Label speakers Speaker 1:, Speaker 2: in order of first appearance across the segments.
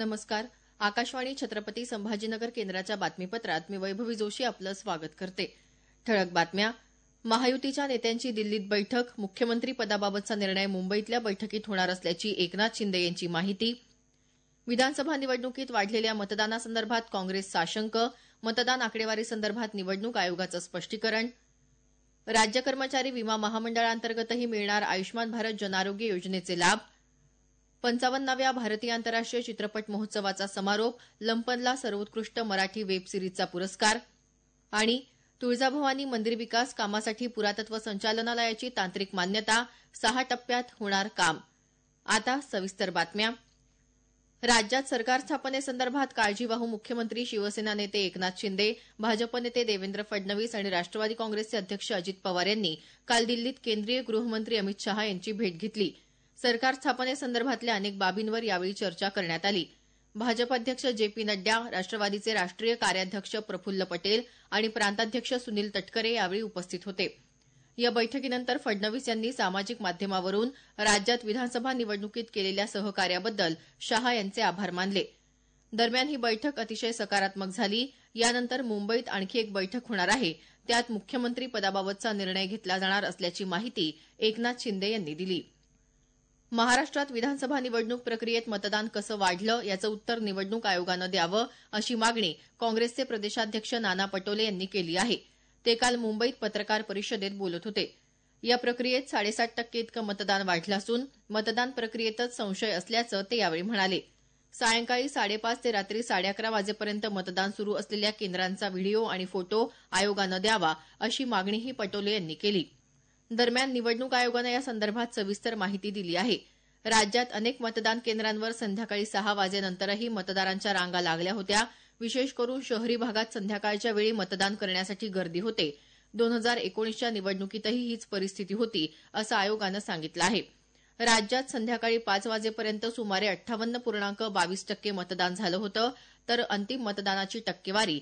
Speaker 1: नमस्कार. आकाशवाणी छत्रपती संभाजीनगर केंद्राच्या बातमीपत्रात मी वैभवी जोशी आपलं स्वागत करते. ठळक बातम्या. महायुतीच्या नेत्यांची दिल्लीत बैठक. मुख्यमंत्री पदाबाबतचा निर्णय मुंबईतल्या बैठकीत होणार असल्याची एकनाथ शिंदे यांची माहिती. विधानसभा निवडणुकीत वाढलेल्या मतदानासंदर्भात काँग्रेस साशंक. मतदान आकडेवारीसंदर्भात निवडणूक आयोगाचं स्पष्टीकरण. राज्य कर्मचारी विमा महामंडळाअंतर्गतही मिळणार आयुष्मान भारत जनआरोग्य योजनेचे लाभ. 55व्या भारतीय आंतरराष्ट्रीय चित्रपट महोत्सवाचा समारोप. लंपनला सर्वोत्कृष्ट मराठी वेब सिरीजचा पुरस्कार. आणि तुळजाभवानी मंदिर विकास कामासाठी पुरातत्व संचालनालयाची तांत्रिक मान्यता. 6 टप्प्यात होणार काम. आता सविस्तर बातम्या. राज्यात सरकार स्थापनेसंदर्भात काळजीवाहू मुख्यमंत्री शिवसेना नेते एकनाथ शिंदे, भाजप नेते देवेंद्र फडणवीस आणि राष्ट्रवादी काँग्रेसचे अध्यक्ष अजित पवार यांनी काल दिल्लीत केंद्रीय गृहमंत्री अमित शहा यांची भेट घेतली. सरकार स्थापनेसंदर्भातल्या अनेक बाबींवर यावेळी चर्चा करण्यात आली. भाजप अध्यक्ष जे पी नड्डा, राष्ट्रवादीचे राष्ट्रीय कार्याध्यक्ष प्रफुल्ल पटेल आणि प्रांताध्यक्ष सुनील तटकरे यावेळी उपस्थित होते. या बैठकीनंतर फडणवीस यांनी सामाजिक माध्यमावरून राज्यात विधानसभा निवडणुकीत केलेल्या सहकार्याबद्दल शहा यांचे आभार मानले. दरम्यान ही बैठक अतिशय सकारात्मक झाली. यानंतर मुंबईत आणखी एक बैठक होणार आहे. त्यात मुख्यमंत्री पदाबाबतचा निर्णय घेतला जाणार असल्याची माहिती एकनाथ शिंदे यांनी दिली. महाराष्ट्रात विधानसभा निवडणूक प्रक्रियेत मतदान कसं वाढलं याचं उत्तर निवडणूक आयोगानं द्यावं अशी मागणी काँग्रेसचे प्रदेशाध्यक्ष नाना पटोले यांनी केली आहे. ते काल मुंबईत पत्रकार परिषदेत बोलत होते. या प्रक्रियेत 7.5% इतकं मतदान वाढलं असून मतदान प्रक्रियेतच संशय असल्याचं ते यावेळी म्हणाले. सायंकाळी 5:30 ते रात्री 11:30 वाजेपर्यंत मतदान सुरू असलेल्या केंद्रांचा व्हिडिओ आणि फोटो आयोगानं द्यावा अशी मागणीही पटोले यांनी केली. दरम्यान निवडणूक आयोगानं या संदर्भात सविस्तर माहिती दिली आहे. राज्यात अनेक मतदान केंद्रांवर संध्याकाळी 6 वाजेनंतरही मतदारांच्या रांगा लागल्या होत्या. विशेष करून शहरी भागात संध्याकाळच्या वेळी मतदान करण्यासाठी गर्दी होते. 2019च्या निवडणुकीतही हीच परिस्थिती होती असं आयोगानं सांगितलं आहे. राज्यात संध्याकाळी 5 वाजेपर्यंत सुमारे 58.22% मतदान झालं होतं, तर अंतिम मतदानाची टक्केवारी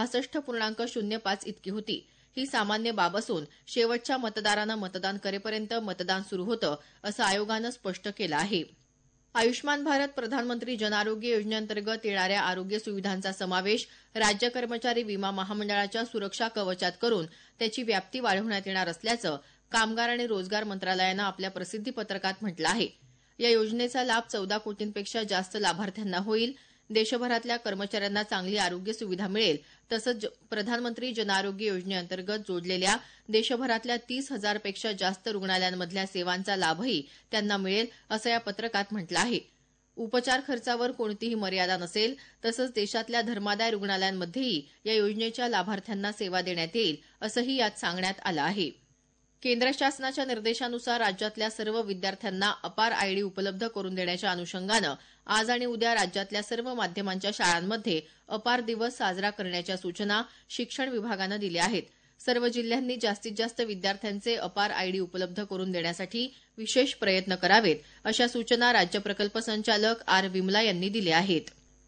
Speaker 1: 66.05 इतकी होती. ही सामान्य बाब असून शेवटच्या मतदारानं मतदान करेपर्यंत मतदान सुरू होतं असं आयोगानं स्पष्ट केलं आहे. आयुष्मान भारत प्रधानमंत्री जनआरोग्य योजनेअंतर्गत येणाऱ्या आरोग्य सुविधांचा समावेश राज्य कर्मचारी विमा महामंडळाच्या सुरक्षा कवचात करून त्याची व्याप्ती वाढवण्यात येणार असल्याचं कामगार आणि रोजगार मंत्रालयानं आपल्या प्रसिद्धी पत्रकात म्हटलं आहे. या योजनेचा लाभ 14 कोटींपेक्षा जास्त लाभार्थ्यांना होईल. देशभरातल्या कर्मचाऱ्यांना चांगली आरोग्य सुविधा मिळेल. तसंच प्रधानमंत्री जनआरोग्य योजनेअंतर्गत जोडलेल्या देशभरातल्या 30,000 पेक्षा जास्त रुग्णालयांमधल्या सेवांचा लाभही त्यांना मिळेल असं या पत्रकात म्हटलं आहे. उपचार खर्चावर कोणतीही मर्यादा नसेल. तसंच देशातल्या धर्मादाय रुग्णालयांमध्येही या योजनेच्या लाभार्थ्यांना सेवा देण्यात येईल असंही यात सांगण्यात आलं आहे. केंद्र शासनाच्या निर्देशानुसार राज्यातल्या सर्व विद्यार्थ्यांना अपार आयडी उपलब्ध करून देण्याच्या अनुषंगानं आज आणि उद्या राज्यातल्या सर्व माध्यमांच्या शाळांमध्ये अपार दिवस साजरा करण्याच्या सूचना शिक्षण विभागानं दिल्या आहेत. सर्व जिल्ह्यांनी जास्तीत जास्त विद्यार्थ्यांचे अपार आयडी उपलब्ध करून देण्यासाठी विशेष प्रयत्न करावेत अशा सूचना राज्य प्रकल्प संचालक आर विमला यांनी दिल्या आहेत.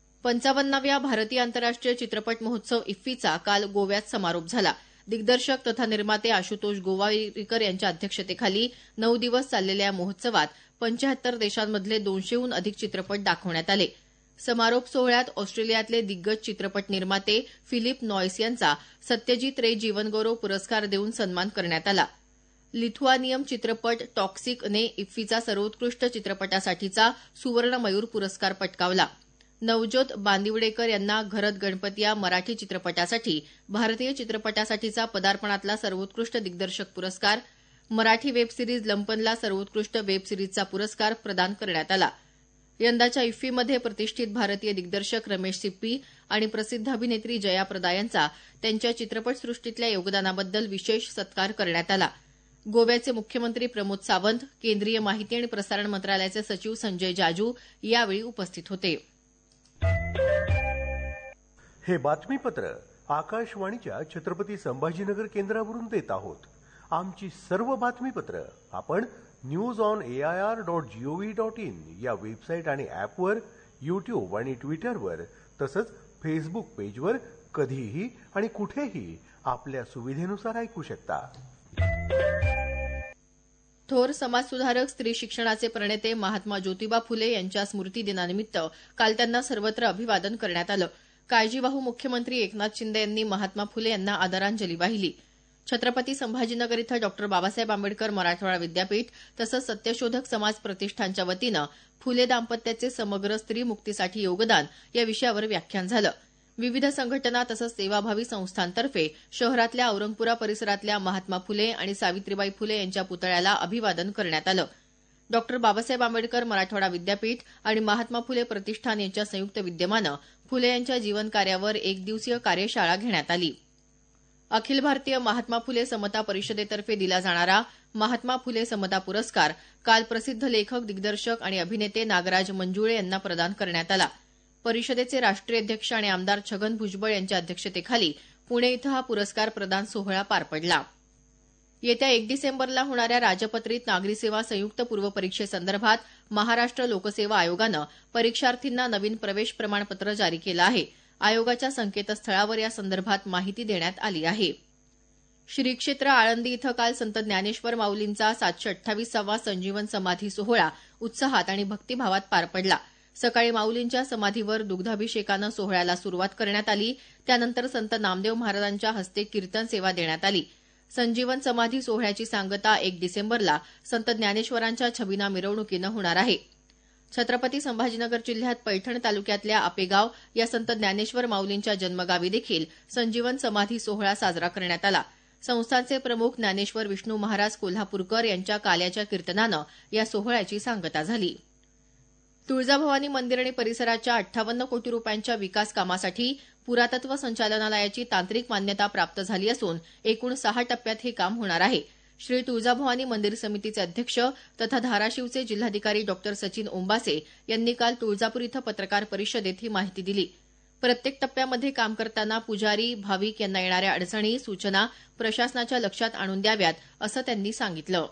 Speaker 1: 55व्या भारतीय आंतरराष्ट्रीय चित्रपट महोत्सव इफ्फीचा काल गोव्यात समारोप झाला. दिग्दर्शक तथा निर्माते आशुतोष गोवारीकर यांच्या अध्यक्षतेखाली 9 दिवस चाललेल्या या महोत्सवात 75 देशांमधले 200हून अधिक चित्रपट दाखवण्यात आले. समारोप सोहळ्यात ऑस्ट्रेलियातले दिग्गज चित्रपट निर्माते फिलिप नॉयस यांचा सत्यजित रे जीवनगौरव पुरस्कार देऊन सन्मान करण्यात आला. लिथुआनियम चित्रपट टॉक्सिकने इफ्फीचा सर्वोत्कृष्ट चित्रपटासाठीचा सुवर्ण मयूर पुरस्कार पटकावला. नवज्योत बांदिवडेकर यांना घरत गणपती या मराठी चित्रपटासाठी भारतीय चित्रपटासाठीचा पदार्पणातला सर्वोत्कृष्ट दिग्दर्शक पुरस्कार, मराठी वेब सिरीज लंपनला सर्वोत्कृष्ट वेब सिरीजचा पुरस्कार प्रदान करण्यात आला. यंदाच्या इफ्फीमध्ये प्रतिष्ठित भारतीय दिग्दर्शक रमेश सिप्पी आणि प्रसिद्ध अभिनेत्री जया प्रदा यांचा त्यांच्या चित्रपटसृष्टीतल्या योगदानाबद्दल विशेष सत्कार करण्यात आला. गोव्याचे मुख्यमंत्री प्रमोद सावंत, केंद्रीय माहिती आणि प्रसारण मंत्रालयाचे सचिव संजय जाजू यावेळी उपस्थित होते.
Speaker 2: हे बातमीपत्र आकाशवाणीच्या छत्रपती संभाजीनगर केंद्रावरून देत आहोत. आमची सर्व बातमीपत्र आपण newsonair.gov.in या वेबसाईट आणि ॲपवर, यूट्यूब आणि ट्विटरवर तसंच फेसबुक पेजवर कधीही आणि कुठेही आपल्या सुविधेनुसार ऐकू शकता.
Speaker 1: थोर समाजसुधारक, स्त्री शिक्षणाचे प्रणेते महात्मा ज्योतिबा फुले यांच्या स्मृतिदिनानिमित्त काल त्यांना सर्वत्र अभिवादन करण्यात आलं. काळजीवाहू मुख्यमंत्री एकनाथ शिंदे यांनी महात्मा फुले यांना आदरांजली वाहिली. छत्रपती संभाजीनगर इथं डॉ. बाबासाहेब आंबेडकर मराठवाडा विद्यापीठ तसंच सत्यशोधक समाज प्रतिष्ठानच्या वतीनं फुले दाम्पत्याचे समग्र स्त्री मुक्तीसाठी योगदान या विषयावर व्याख्यान झालं. विविध संघटना तसंच सेवाभावी संस्थांतर्फे शहरातल्या औरंगपुरा परिसरातल्या महात्मा फुले आणि सावित्रीबाई फुले यांच्या पुतळ्याला अभिवादन करण्यात आलं. डॉ. बाबासाहेब आंबेडकर मराठवाडा विद्यापीठ आणि महात्मा फुले प्रतिष्ठान यांच्या संयुक्त विद्यमानं फुले यांच्या जीवनकार्यावर एकदिवसीय कार्यशाळा घेण्यात आली. अखिल भारतीय महात्मा फुले समता परिषदेतर्फे दिला जाणारा महात्मा फुले समता पुरस्कार काल प्रसिद्ध लेखक, दिग्दर्शक आणि अभिनेते नागराज मंजुळे यांना प्रदान करण्यात आला. परिषदेचे राष्ट्रीय अध्यक्ष आणि आमदार छगन भुजबळ यांच्या अध्यक्षतेखाली पुणे इथं हा पुरस्कार प्रदान सोहळा पार पडला. येत्या 1 डिसेंबरला होणाऱ्या राजपत्रित नागरी सेवा संयुक्त पूर्वपरीक्षेसंदर्भात महाराष्ट्र लोकसेवा आयोगानं परीक्षार्थींना नवीन प्रवेश प्रमाणपत्र जारी केलं आहे. आयोगाच्या संकेतस्थळावर या संदर्भात माहिती देण्यात आली आहे. श्री क्षेत्र आळंदी इथं काल संत ज्ञानेश्वर माऊलींचा 728वा संजीवन समाधी सोहळा उत्साहात आणि भक्तिभावात पार पडला. सकाळी माऊलींच्या समाधीवर दुग्धाभिषेकानं सोहळ्याला सुरुवात करण्यात आली. त्यानंतर संत नामदेव महाराजांच्या हस्ते कीर्तन सेवा देण्यात आली. संजीवन समाधी सोहळ्याची सांगता 1 डिसेंबरला संत ज्ञानेश्वरांच्या छबिना मिरवणुकीनं होणार आहे. छत्रपती संभाजीनगर जिल्ह्यात पैठण तालुक्यातल्या आपेगाव या संत ज्ञानेश्वर माऊलींच्या जन्मगावी देखील संजीवन समाधी सोहळा साजरा करण्यात आला. संस्थानचे प्रमुख ज्ञानेश्वर विष्णू महाराज कोल्हापूरकर यांच्या काल्याच्या कीर्तनानं या सोहळ्याची सांगता झाली. तुळजाभवानी मंदिर आणि परिसराच्या 58 कोटी रुपयांच्या विकास कामासाठी पुरातत्व संचालनालयाची तांत्रिक मान्यता प्राप्त झाली असून एकूण 6 टप्प्यात हे काम होणार आहे. श्री तुळजाभवानी मंदिर समितीचे अध्यक्ष तथा धाराशिवचे जिल्हाधिकारी डॉ. सचिन ओंबासे यांनी काल तुळजापूर इथं पत्रकार परिषदेत ही माहिती दिली. प्रत्येक टप्प्यामध्ये काम करताना पुजारी, भाविक यांना येणाऱ्या अडचणी, सूचना प्रशासनाच्या लक्षात आणून द्याव्यात असं त्यांनी सांगितलं.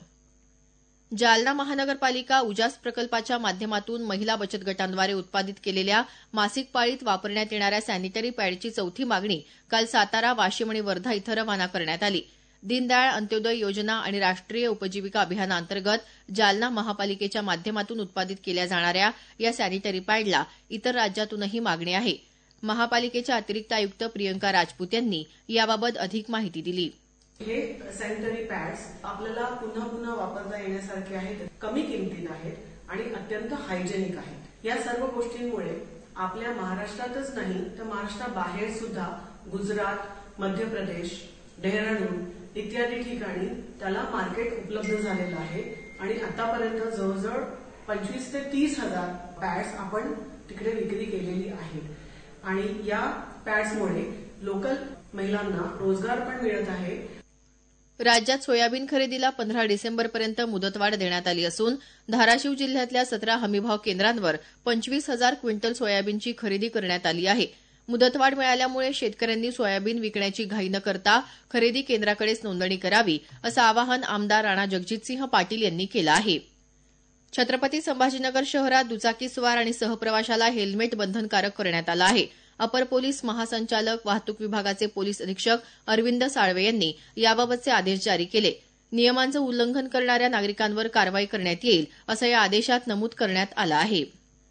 Speaker 1: जालना महानगरपालिका उजास प्रकल्पाच्या माध्यमातून महिला बचत गटांद्वारे उत्पादित केलेल्या मासिक पाळीत वापरण्यात येणाऱ्या सॅनिटरी पॅडची चौथी मागणी काल सातारा, वाशिम आणि वर्धा इथं रवाना करण्यात आली. दीनदयाळ अंत्योदय योजना आणि राष्ट्रीय उपजीविका अभियानाअंतर्गत जालना महापालिकेच्या माध्यमातून उत्पादित केल्या जाणाऱ्या या सॅनिटरी पॅडला इतर राज्यातूनही मागणी आहे. महापालिकेच्या अतिरिक्त आयुक्त प्रियंका राजपूत यांनी याबाबत अधिक माहिती दिली.
Speaker 3: हे सॅनिटरी पॅड्स आपल्याला पुन्हा पुन्हा वापरता येण्यासारखे आहेत, कमी किमतीत आहेत आणि अत्यंत हायजेनिक आहेत. या सर्व गोष्टींमुळे आपल्या महाराष्ट्रातच नाही तर महाराष्ट्राबाहेर सुद्धा गुजरात, मध्य प्रदेश, डेहराडून इत्यादी ठिकाणी त्याला मार्केट उपलब्ध झालेलं आहे आणि आतापर्यंत जवळजवळ 25 ते 30 हजार पॅड्स आपण तिकडे विक्री केलेली आहे. आणि या पॅड्समुळे लोकल महिलांना रोजगार पण मिळत आहे.
Speaker 1: राज्यात सोयाबीन खरेदीला 15 डिसेंबरपर्यंत मुदतवाढ देण्यात आली असून धाराशिव जिल्ह्यातल्या 17 हमीभाव केंद्रांवर 25,000 क्विंटल सोयाबीनची खरेदी करण्यात आली आहे. मुदतवाढ मिळाल्यामुळे शेतकऱ्यांनी सोयाबीन विकण्याची घाई न करता खरेदी केंद्राकडेच नोंदणी करावी असं आवाहन आमदार राणा जगजितसिंह पाटील यांनी केलं आहे. छत्रपती संभाजीनगर शहरात दुचाकीस्वार आणि सहप्रवाशाला हेल्मेट बंधनकारक करण्यात आलं आहे. अपर पोलीस महासंचालक वाहतूक विभागाचे पोलीस अधीक्षक अरविंद साळवे यांनी याबाबतचे आदेश जारी केले. नियमांचं उल्लंघन करणाऱ्या नागरिकांवर कारवाई करण्यात येईल असं या आदेशात नमूद करण्यात आलं आहे.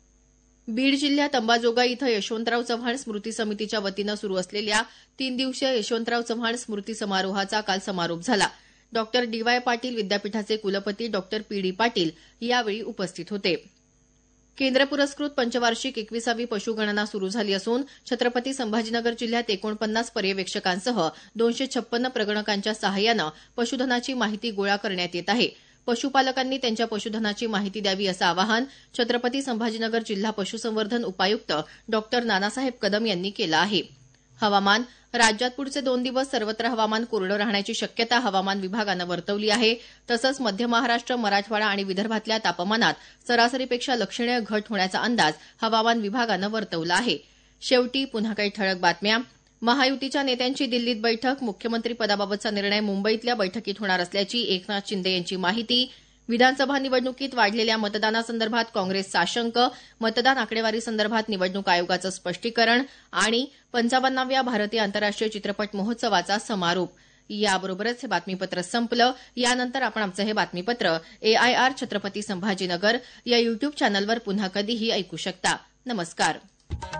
Speaker 1: बीड जिल्ह्यात अंबाजोगाई इथं यशवंतराव चव्हाण स्मृती समितीच्या वतीनं सुरू असलेल्या 3 दिवसीय यशवंतराव चव्हाण स्मृती समारोहाचा काल समारोप झाला. डॉ. डी.वाय. पाटील विद्यापीठाचे कुलपती डॉ. पी.डी. पाटील यावेळी उपस्थित होते. केंद्र पुरस्कृत पंचवार्षिक 21वी पशुगणना सुरू झाली असून छत्रपती संभाजीनगर जिल्ह्यात 49 पर्यवेक्षकांसह 256 प्रगणकांच्या सहाय्यानं पशुधनाची माहिती गोळा करण्यात येत आहे. पशुपालकांनी त्यांच्या पशुधनाची माहिती द्यावी असं आवाहन छत्रपती संभाजीनगर जिल्हा पशुसंवर्धन उपायुक्त डॉ. नानासाहेब कदम यांनी केलं आहे. हवामान राज्यात पुढचे 2 दिवस सर्वत्र हवामान कोरडं राहण्याची शक्यता हवामान विभागानं वर्तवली आहे. तसंच मध्य महाराष्ट्र, मराठवाडा आणि विदर्भातल्या तापमानात सरासरीपेक्षा लक्षणीय घट होण्याचा अंदाज हवामान विभागानं वर्तवला आहे. शेवटी पुन्हा काही ठळक बातम्या. महायुतीच्या नेत्यांची दिल्लीत बैठक, मुख्यमंत्री पदाबाबतचा निर्णय मुंबईतल्या बैठकीत होणार असल्याची एकनाथ शिंदे यांची माहिती. विधानसभा निवडणुकीत वाढलेल्या मतदानासंदर्भात काँग्रेस साशंक, मतदान आकडेवारीसंदर्भात निवडणूक आयोगाचं स्पष्टीकरण आणि 55व्या भारतीय आंतरराष्ट्रीय चित्रपट महोत्सवाचा समारोप. याबरोबरच हे बातमीपत्र संपलं. यानंतर आपण आमचं हे बातमीपत्र AIR छत्रपती संभाजीनगर या YouTube चॅनलवर पुन्हा कधीही ऐकू शकता. नमस्कार.